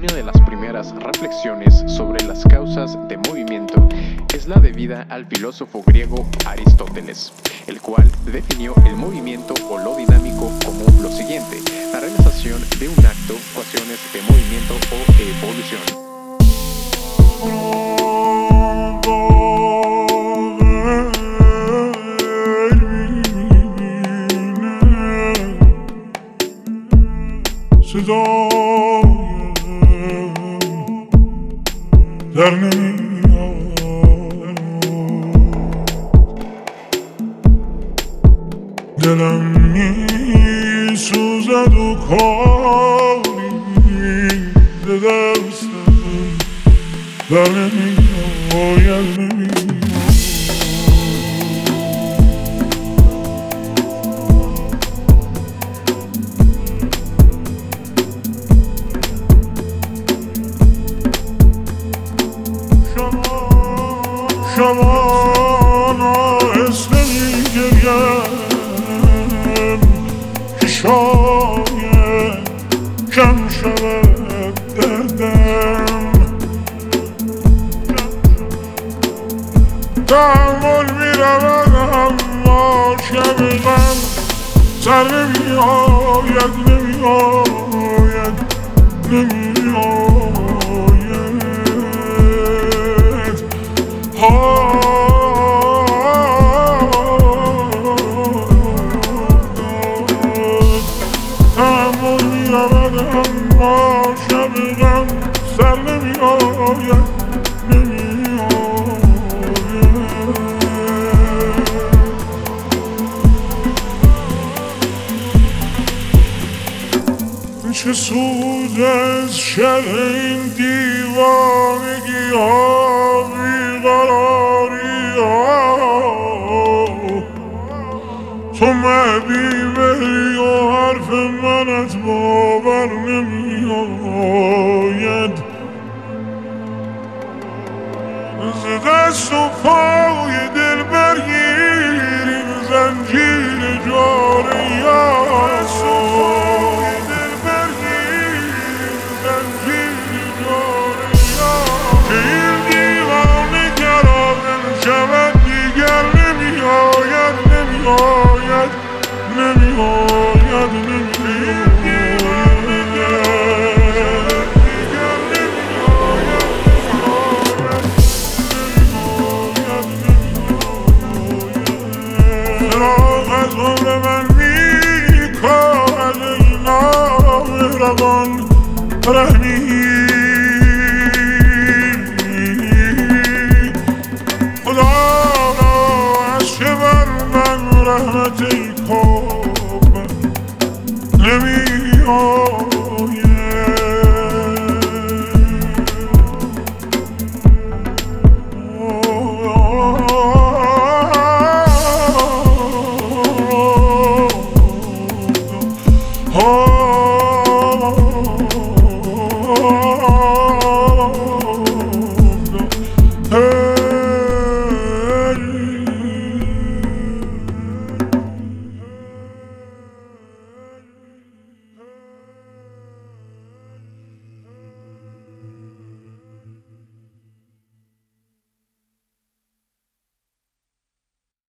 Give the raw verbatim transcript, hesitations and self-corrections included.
una de las primeras reflexiones sobre las causas de movimiento es la debida al filósofo griego Aristóteles, el cual definió el movimiento o lo dinámico como lo siguiente: la realización de un acto, ecuaciones de movimiento o evolución. صدایم در نمیاد، دلم میسوزد و کاری ز دستم در نمیآید، نمیآید. شبانا اسم میگریم که شاید کم شود دردم، تحمل میرود اما شب غم سر نمیآید، نمیآید، نمیآید. تحمل میرود اما شب غم سر نمیآید، نمیآید. چه سود از شر این دیوانگی ها، بیقراری ها، تو مردی بری و حرف منت باور نمیآید. ز دست و پای دل برگیر این زنجیر جاره یار، که این دیوانه گرازن شود دیگر نمیآید، نمیآید، نمیآید، نمیآید. چراغ از عمر من میکاهد ای نامهربان رحمی، رحمت ای کام نمیآید.